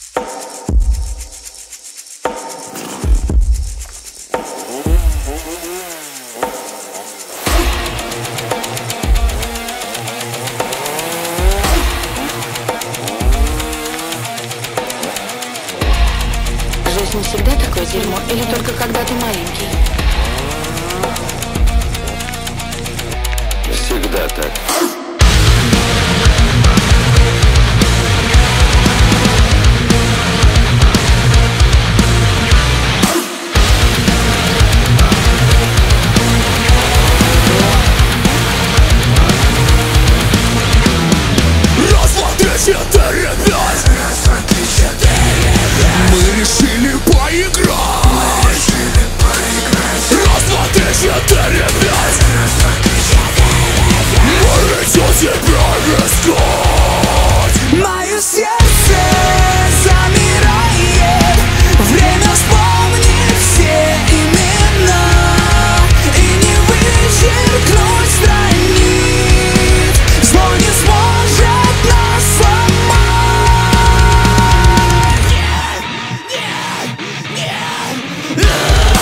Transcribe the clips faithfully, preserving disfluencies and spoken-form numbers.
Жизнь всегда такое дерьмо, или только когда ты маленький? Всегда так. Раз, два, три, четыре, пять. Раз, два, три, четыре, пять. Мы решили поиграть. Мы решили поиграть. Раз, два, три, четыре, пять. Раз, два, три, четыре, пять. Мы идем тебя искать. Мое сердце замирает. Время вспомнить все имена и не вычеркнуть страниц. Зло не сможет нас сломать. Нет, нет, нет.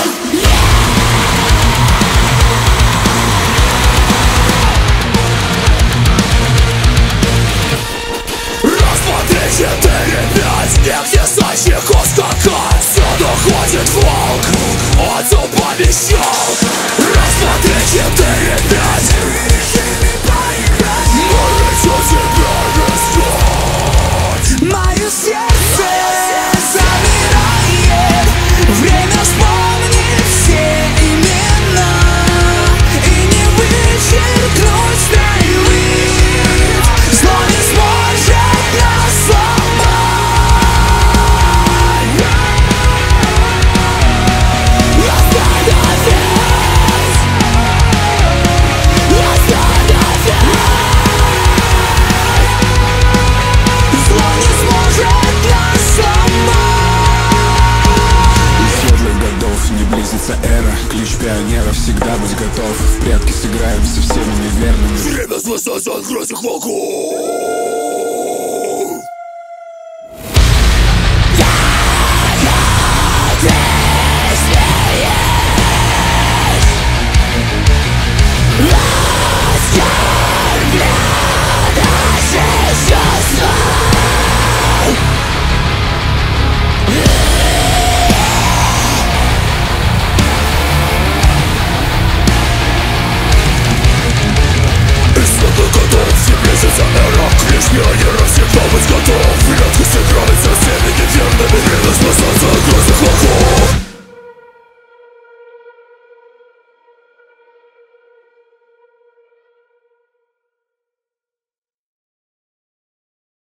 Раз, два, три, четыре, пять. Негде значит ускакать. Все доходит волк. Отцу пообещал. Раз, два, три, четыре, пять. Мы идем тебя искать. Мое сердце замирает. Время вспомнить все имена и не вычеркнуть страниц. Зло не сможет нас сломать. Остановись! Остановись! Зло не сможет нас сломать. Из светлых годов не близится эра. Ключ пионера всегда быть готов. В прятки сыграем со всеми неверными. Время спасать от грозных волков.